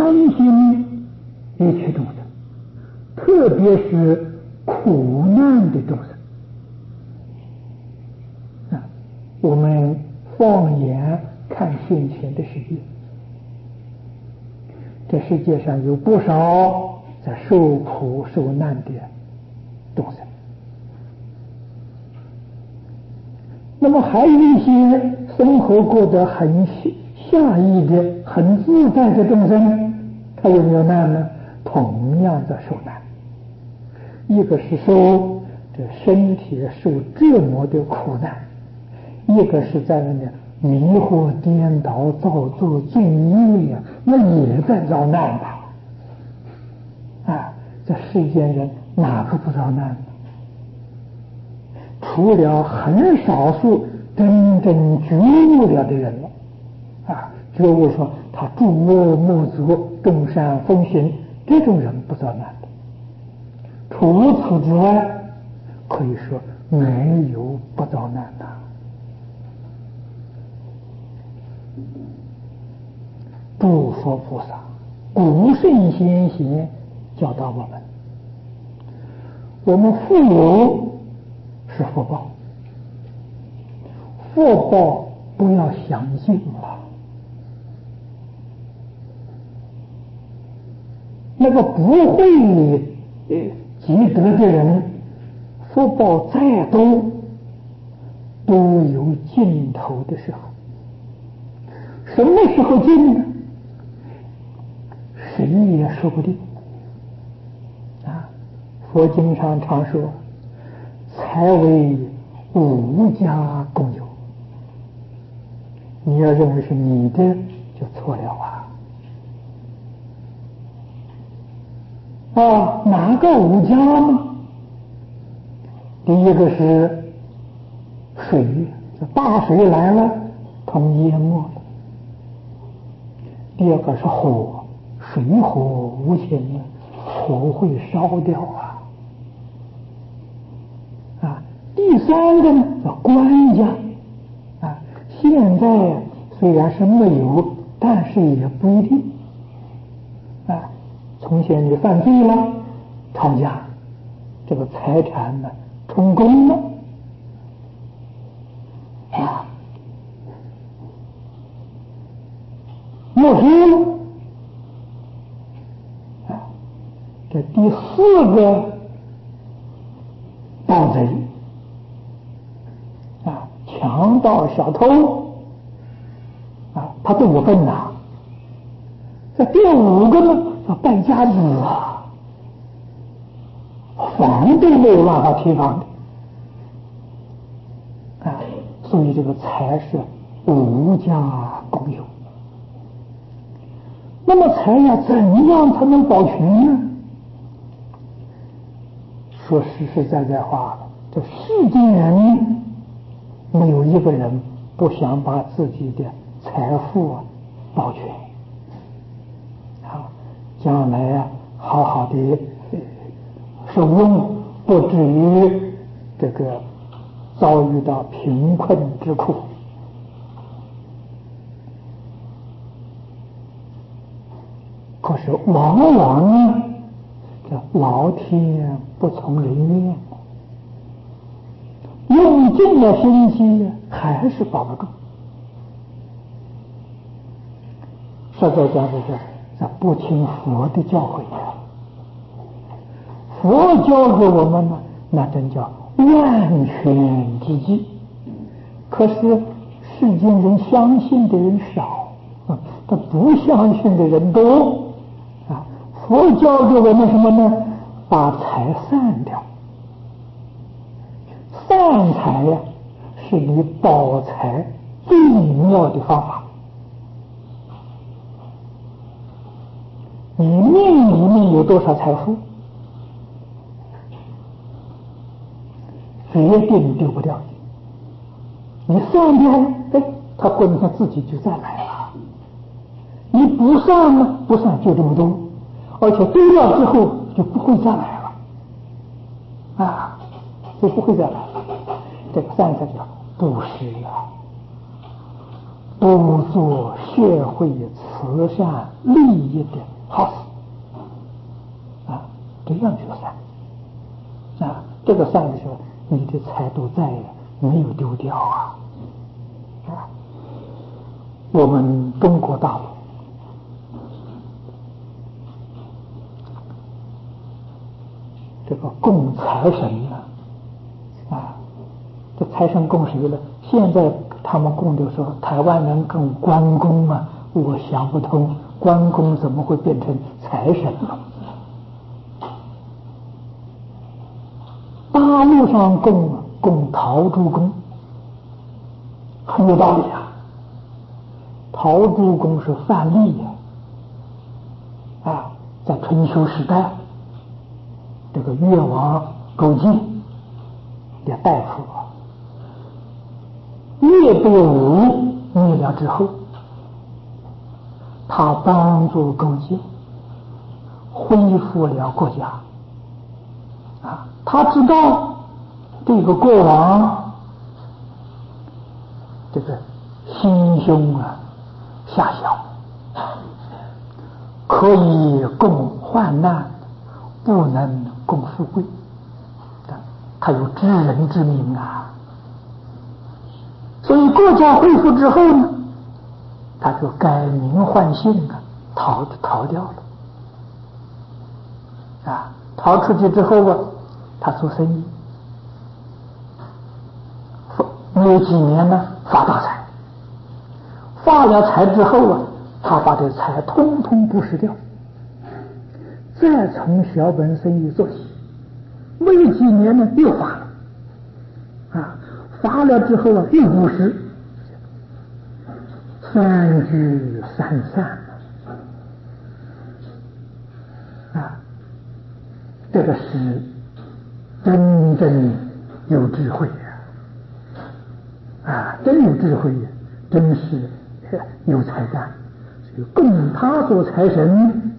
心一切众生，特别是苦难的众生。我们放眼看现前的世界，这世界上有不少在受苦受难的众生，那么还有一些生活过得很惬意的、很自在的众生，他有没有难呢？同样在受难。一个是受这身体受折磨的苦难，一个是在那里迷惑颠倒造作罪孽呀，那也在遭难吧？这世间人哪个不遭难呢？除了很少数真正觉悟了的人了，觉悟说他诸恶莫作，众善奉行，这种人不遭难的。除此之外，可以说没有不遭难的。诸佛菩萨、古圣先贤教导我们富有是福报，福报不要想尽了。那个不会积德的人，福报再多都有尽头的时候。什么时候尽呢？谁也说不定。佛经上常说，财为无家共有。你要认为是你的，就错了哪个无家呢？第一个是水，这大水来了，通淹没了。第二个是火，水火无情，火会烧掉第三个呢叫官家现在虽然是没有，但是也不一定从前你犯罪了，抄家，这个财产呢充公了没收了这第四个盗贼强盗小偷他都有份呐。这第五个呢叫败家子房都没有办法提防的所以这个财是无家共有。那么财要怎样才能保全呢？说实在话，这世间人没有一个人不想把自己的财富保全将来好好的受用，不至于这个遭遇到贫困之苦。可是往往这老天不从人愿，用尽了心机还是保不住。实在讲这不听佛的教诲佛教给我们呢，那真叫万全之计。可是世间人相信的人少，他不相信的人多佛教给我们什么呢？把财散掉。散财是你保财最妙的方法。你命里面有多少财富，决定丢不掉。你散掉了，他滚他自己就再来了。你不散呢，不散就这么多，而且丢掉之后就不会再来了就不会再来了。这个散财叫布施多做社会慈善利益的好事啊，这样就善啊。这个善的时候，你的财都在了，没有丢掉啊。我们中国大陆这个供财神呢，这财神供谁了？现在他们供的说台湾人供关公啊，我想不通，关公怎么会变成财神了？大陆上供陶朱公，很有道理啊。陶朱公是范蠡呀，在春秋时代，这个越王勾践的大夫越被吴灭了之后，他帮助勾践恢复了国家他知道这个国王这个心胸狭小，可以共患难，不能共富贵，他有知人之明啊。所以国家恢复之后呢，他就改名换姓逃掉了逃出去之后他做生意，没有几年呢发大财，发了财之后他把这财通通布施掉，再从小本生意做起，没有几年呢又发了发了之后又布施，三聚三散这个是真正有智慧真有智慧真是有才干。所以供他做财神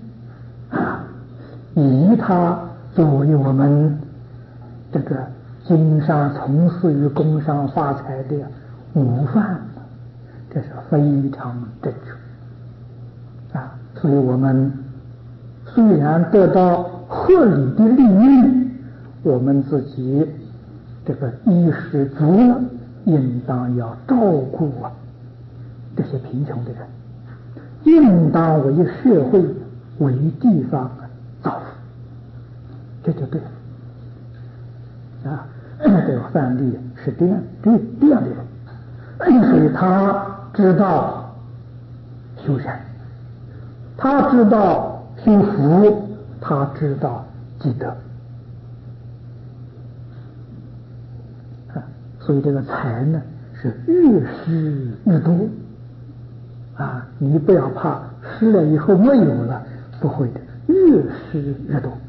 以他作为我们这个经商从事于工商发财的模范，这是非常正确所以我们虽然得到合理的利益，我们自己这个衣食足了，应当要照顾这些贫穷的人，应当为社会为地方造福，这就对了这个范蠡是这样的人，所以他知道修善，他知道修福，他知道积德所以这个财呢是越施越多你不要怕施了以后没有了，不会的，越施越多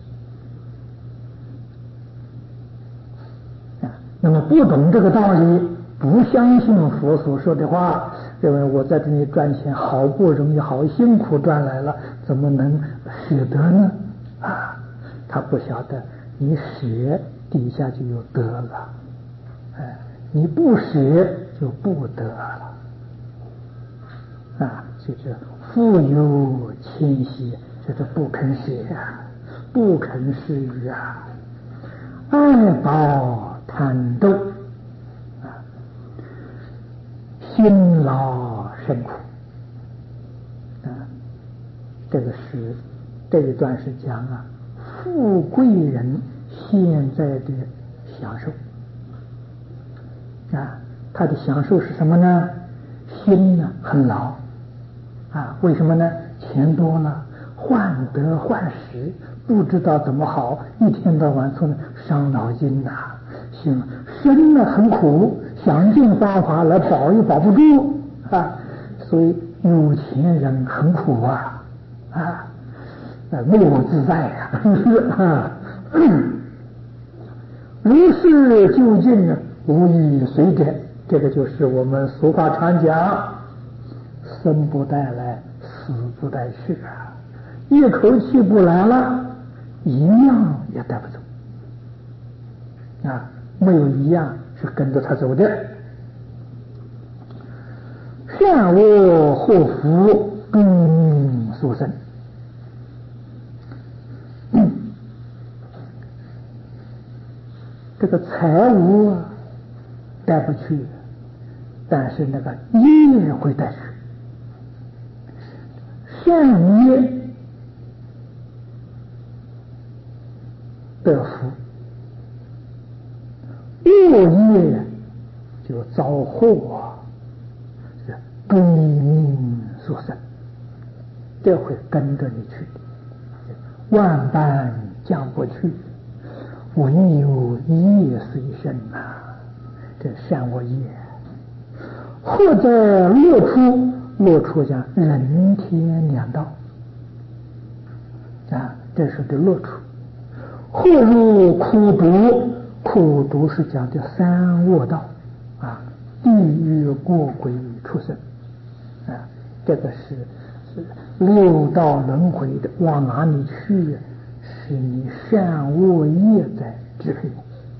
那么不懂这个道理，不相信佛所说的话，认为我在这里赚钱好不容易好辛苦赚来了，怎么能舍得呢他不晓得你舍底下就有得了你不舍就不得了所以这富有谦虚，这是不肯舍不肯施予爱报贪斗辛劳辛苦这个是这一段是讲富贵人现在的享受他的享受是什么呢？心呢很劳为什么呢？钱多了，患得患失，不知道怎么好，一天到晚从伤脑筋行，身呢很苦，想尽方法来保也保不住所以有钱人很苦没有自在如是究竟无以随者，这个就是我们俗话常讲，生不带来，死不带去一口气不来了，一样也带不走没有一样是跟着他走的。 善恶祸福归命所生。这个财物啊带不去，但是那个业会带去。善业得福，恶业就遭祸啊，是归命所生，这会跟着你去，万般将不去，唯有业随身呐。这善恶业，或在乐处，乐处讲人天两道啊，这是个乐处；或入苦毒，苦毒是讲的三恶道啊，地狱、恶鬼、畜生啊，这个是六道轮回的，往哪里去？是你善恶业在支配。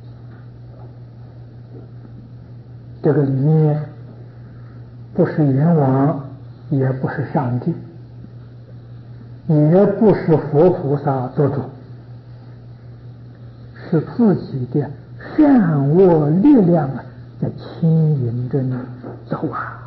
这个里面不是阎王，也不是上帝，也不是佛菩萨做主，是自己的善恶力量啊，在牵引着你走啊。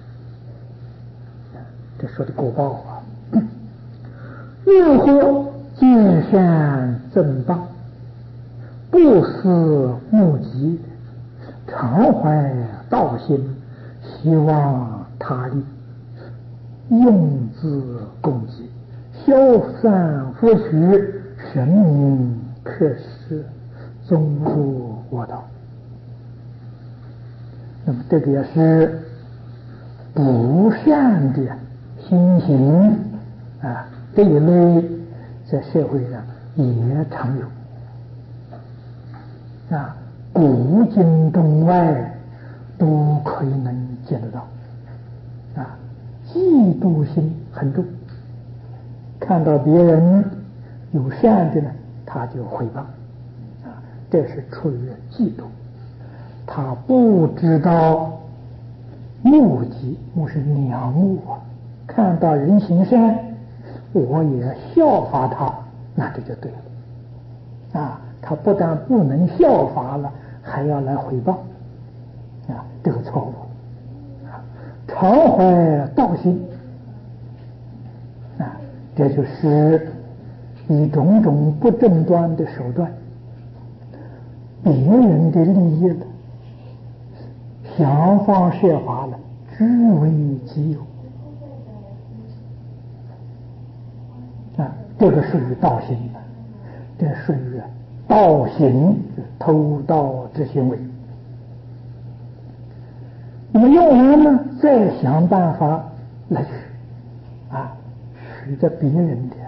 这说的果报啊。又或见善正报，不思目及，常怀道心，希望他利，用自供给，消散佛许，神明克施，终入我道。那么这个也是不善的心行啊，这一类在社会上也常有啊，古今中外都可以能见得到啊。嫉妒心很重，看到别人有善的呢，他就诽谤啊，这是出于嫉妒。他不知道目的，目是仰慕啊，看到人行善，我也效法他，那这就对了啊。他不但不能效法了，还要来诽谤啊，这个错误啊。常怀道心啊，这就是以种种不正当的手段，别人的利益了，想方设法了，据为己有啊，这个属于盗行的，这属于盗行，偷盗之行为。那么用完呢，再想办法来取啊，取着别人的，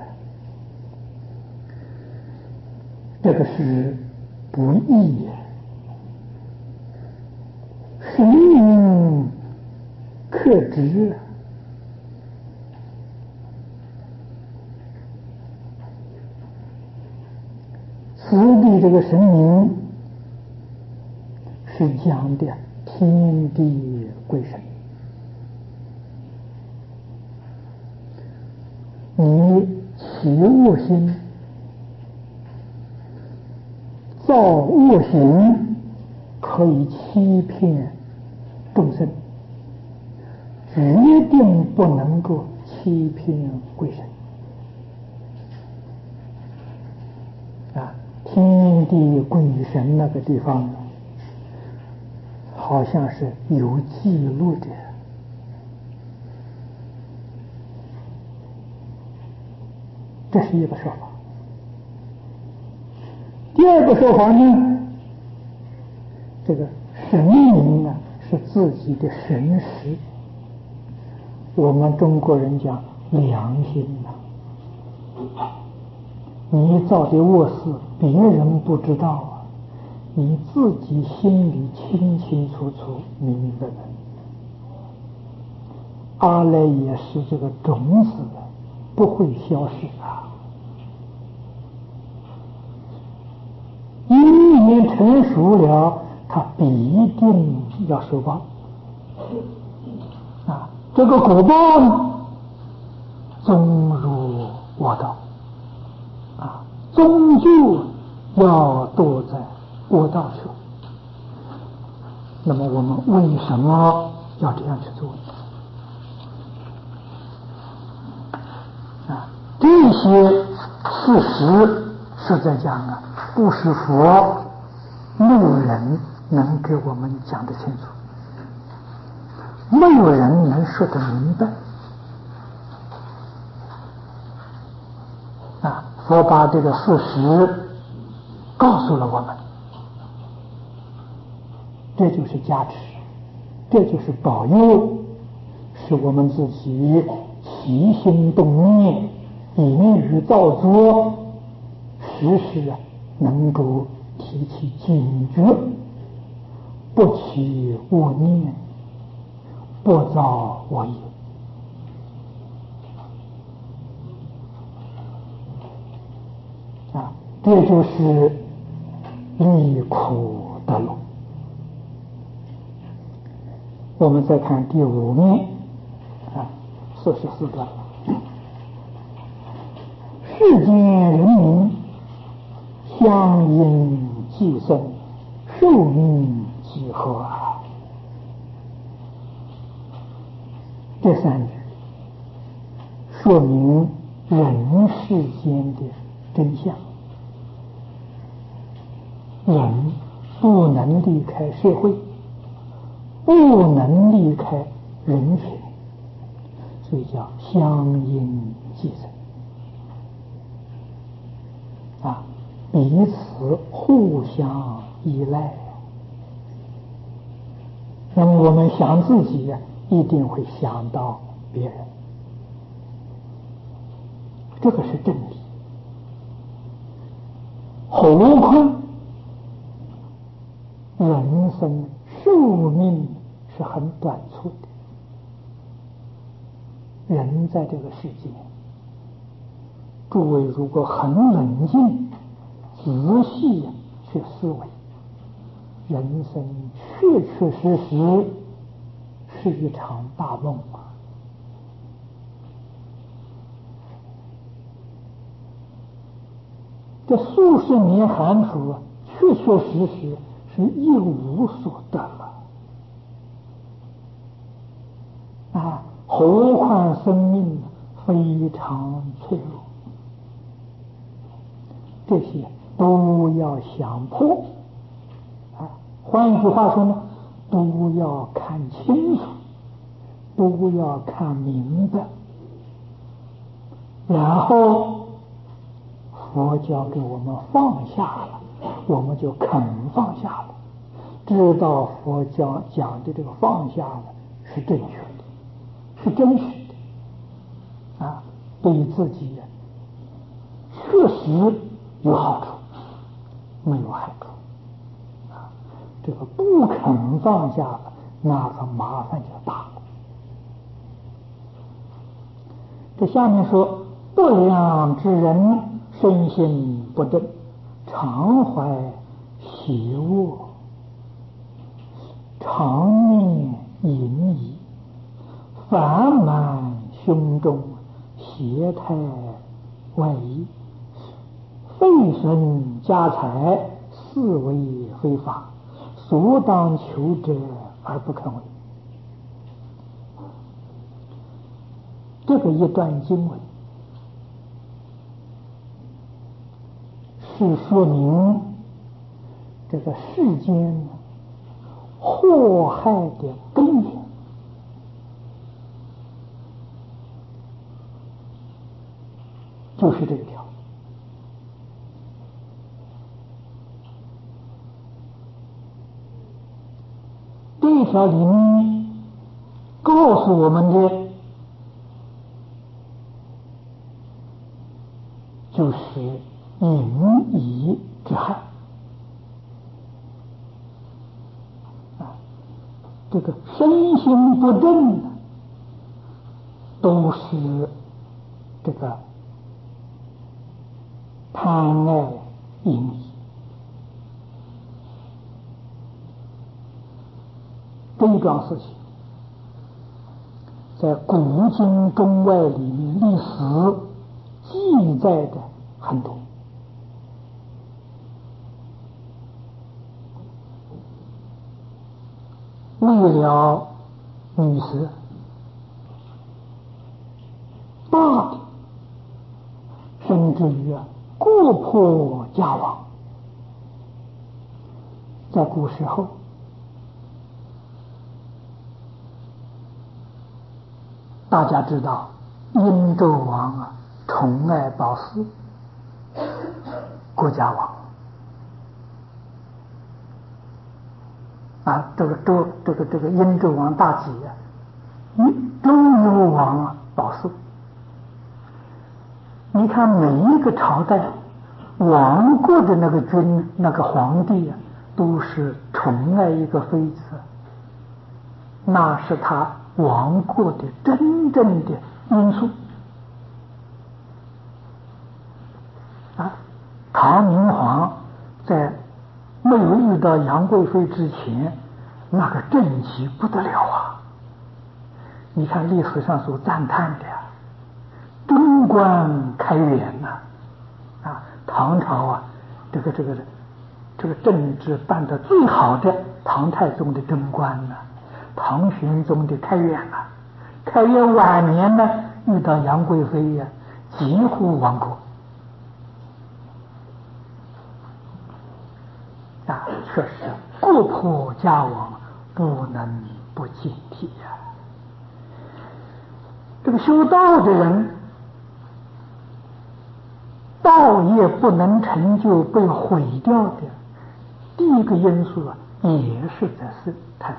这个是不义，神明克制。此地这个神明是讲的天地鬼神，你起恶心，造恶行，可以欺骗众生，决定不能够欺骗鬼神啊。天地鬼神那个地方好像是有记录的，这是一个说法。第二个说法呢，这个神明啊是自己的神识，我们中国人讲良心啊，你造的恶事别人不知道啊，你自己心里清清楚楚明明白白。阿赖也是这个种子不会消失啊，因缘成熟了，它必定要受报啊。 这个果报呢，终入恶道终究要堕在恶道去。那么我们为什么要这样去做呢？这些事实实在讲不是佛没有人能给我们讲得清楚，没有人能说得明白佛把这个事实告诉了我们，这就是加持，这就是保佑，使我们自己起心动念、言语造作，时时能够提起警觉，不起恶念，不造恶业。这就是离苦得乐。我们再看第5面44段，世间人民相应寄生，寿命几何这3句说明人世间的真相。人不能离开社会，不能离开人群，所以叫相应寄生彼此互相依赖。那么我们想自己一定会想到别人，这个是真理。何况人生寿命是很短促的，人在这个世界，诸位如果很冷静仔细去思维，人生确确实实是一场大梦这数十年寒暑确确实实是一无所得了何况生命非常脆弱，这些都要想破换一句话说呢，都要看清楚，都要看明白，然后佛教给我们放下了，我们就肯放下了，知道佛教讲的这个放下了是正确的，是真实的对自己确实有好处，没有害处这个不肯放下了，那个麻烦就大了。这下面说，不良之人身心不正，常怀邪恶，常念淫逸，烦满胸中，邪态外溢，废损家财，肆为非法，所当求者而不肯为。这个一段经文是说明这个世间祸害的根源就是这条。这一条里面告诉我们的就是淫逸之害这个身心不正都是这个贪爱淫逸，这一桩事情在古今中外里面历史记载的很多。为了女色，大的甚至于国破家亡。在古时候，大家知道殷纣王宠爱褒姒，国家亡。这个殷纣王大吉周幽王褒姒。你看每一个朝代亡国的那个君、那个皇帝都是宠爱一个妃子，那是他亡国的真正的因素。唐明皇在没有遇到杨贵妃之前，那个政绩不得了啊！你看历史上所赞叹的贞观开元唐朝这个政治办得最好的唐太宗的贞观唐玄宗的开元开元晚年呢，遇到杨贵妃几乎亡国确实国破家亡，不能不警惕这个修道的人，道业不能成就，被毁掉的第一个因素也是在贪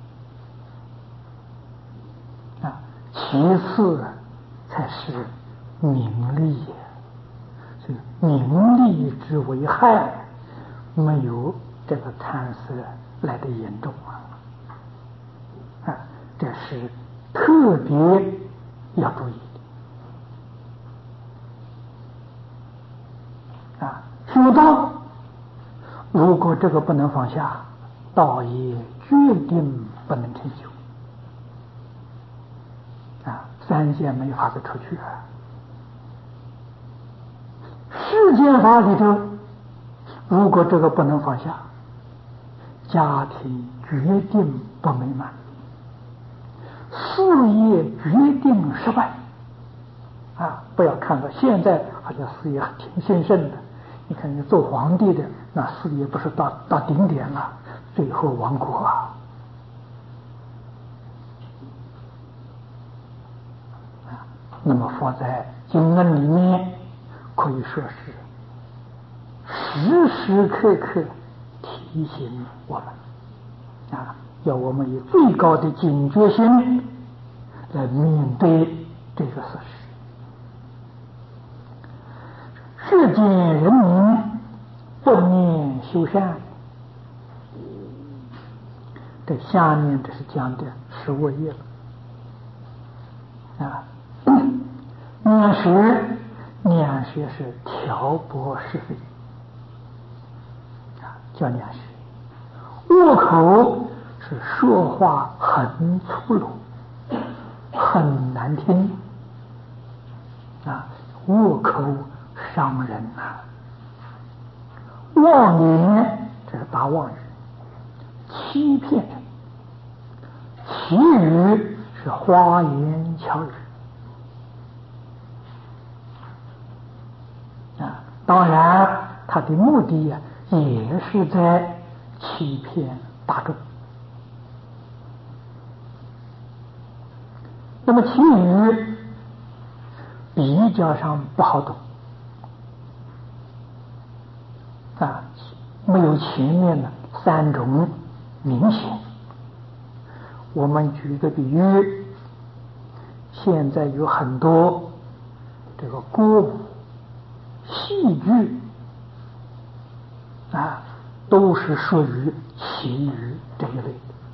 色其次才是名利所以名利之危害没有这个贪色来的严重这是特别要注意的修道如果这个不能放下，道业决定不能成就三界没法子出去世间法里头，如果这个不能放下，家庭决定不美满，事业决定失败不要看到现在好像事业挺兴盛的，你看你做皇帝的那事业不是到顶点了，最后亡国那么佛在经论里面可以说是时时刻刻提醒我们要我们以最高的警觉心来面对这个事实。世间人民不念修善，这下面这是讲的15页了念学是挑拨是非叫念学。恶口是说话很粗鲁，很难听恶口伤人妄言这是大妄语，欺骗人，绮语是花言巧语当然他的目的也是在欺骗大众。那么绮语比较上不好懂没有前面的3种明显。我们举一个比喻，现在有很多这个歌舞戏剧都是属于绮语这一类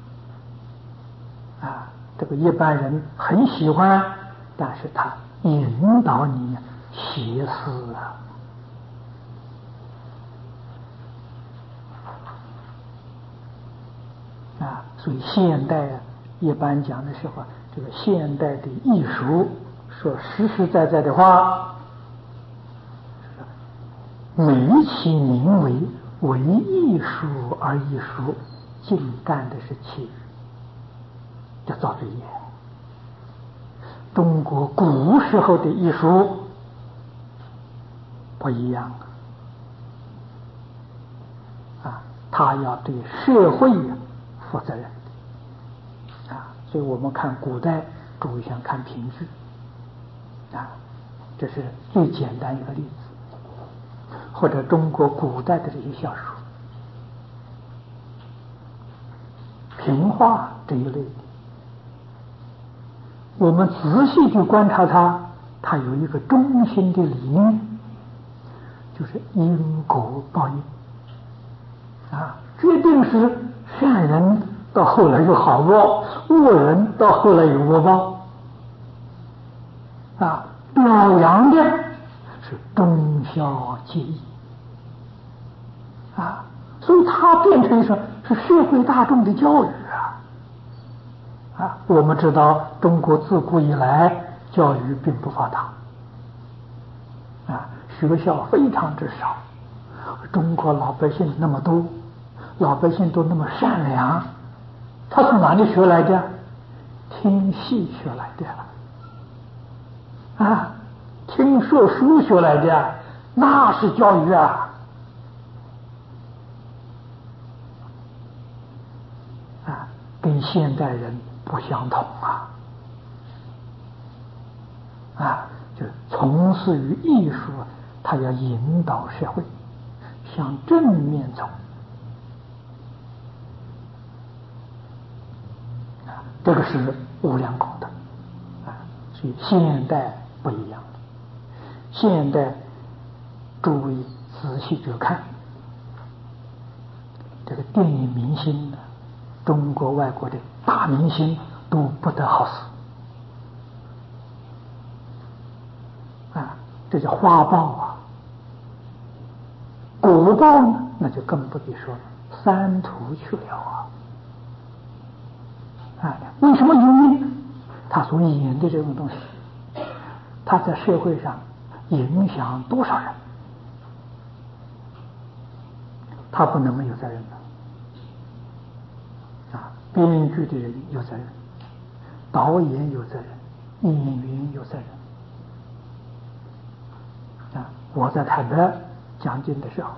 这个一般人很喜欢，但是他引导你邪思所以现代一般讲的时候这个现代的艺术说实实在在的话，美其名为艺术而艺术，尽干的是其余，叫造罪业。中国古时候的艺术不一样啊，他要对社会负责任啊，所以我们看古代，诸位像看评剧啊，这是最简单一个例子，或者中国古代的这些小说、评话这一类的，我们仔细去观察它有一个中心的理念，就是因果报应啊，决定是善人到后来有好报，恶人到后来有恶报啊，表扬的是忠孝节义啊，所以它变成是社会大众的教育啊，我们知道中国自古以来教育并不发达啊，学校非常之少，中国老百姓那么多，老百姓都那么善良，他从哪里学来的？听戏学来的啊，听说书学来的，那是教育啊！啊，跟现代人不相同啊，就从事于艺术，他要引导社会向正面走啊，这个是无量功德啊，所以现代不一样。现代诸位仔细去看这个电影明星呢，中国外国的大明星都不得好死啊，这叫花报啊。果报呢，那就更不必说了，三途去了啊！为什么？因为他所演的这种东西，他在社会上影响多少人，他不能没有责任的啊！编剧的人有责任，导演有责任，演员有责任啊！我在台北讲经的时候，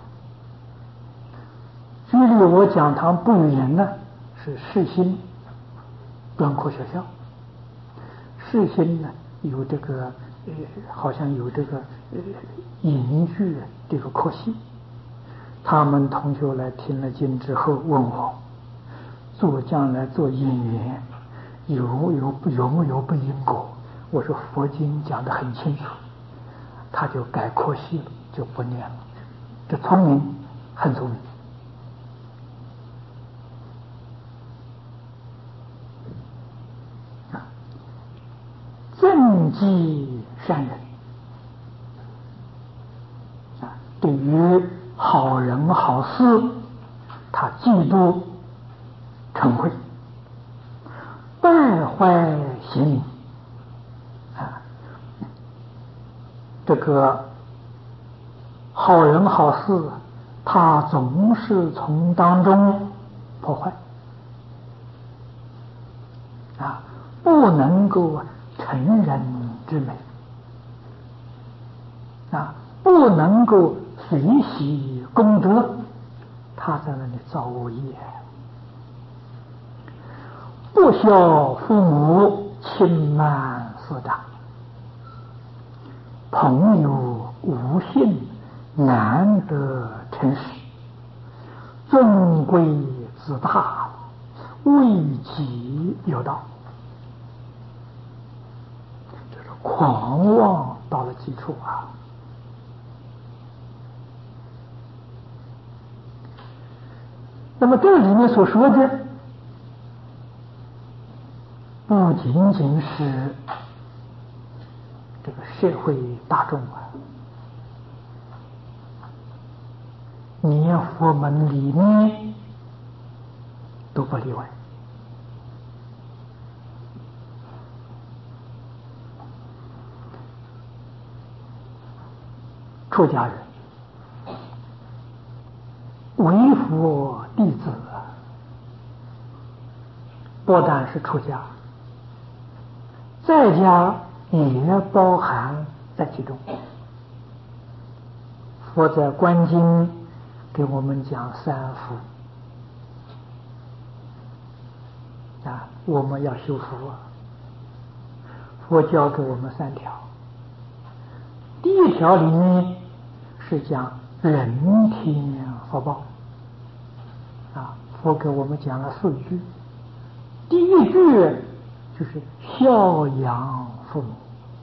距离我讲堂不远呢是世新专科学校，世新呢有这个好像有这个影剧这个科系，他们同学来听了经之后问我，将来做演员有没有背因果？我说佛经讲得很清楚，他就改科系了，就不念了。这聪明，很聪明。正济善人啊，对于好人好事，他嫉妒嗔恚，败坏贤明啊，这个好人好事，他总是从当中破坏啊，不能够成人之美啊，不能够随喜功德，他在那里造恶业，不孝父母，轻慢师长，朋友无信，难得诚实，尊贵自大，为己有道，这是狂妄到了极处啊！那么这里面所说的，不仅仅是这个社会大众啊，念佛门里面都不例外出家人，为佛弟子，不但是出家，在家也包含在其中。佛在观经给我们讲三福啊，我们要修福啊。佛教给我们三条，第一条里面是讲人天福报啊，佛给我们讲了4句，第一句就是孝养父母，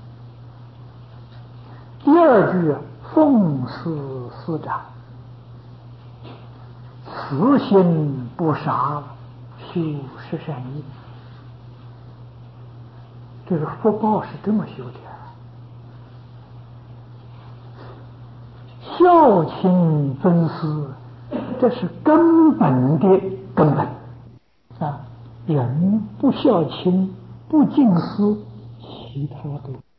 第二句奉事师长，慈心不杀，修十善业。这个福报是这么修的，孝亲尊师，这是根本的根本啊！人不孝亲不敬师，其他的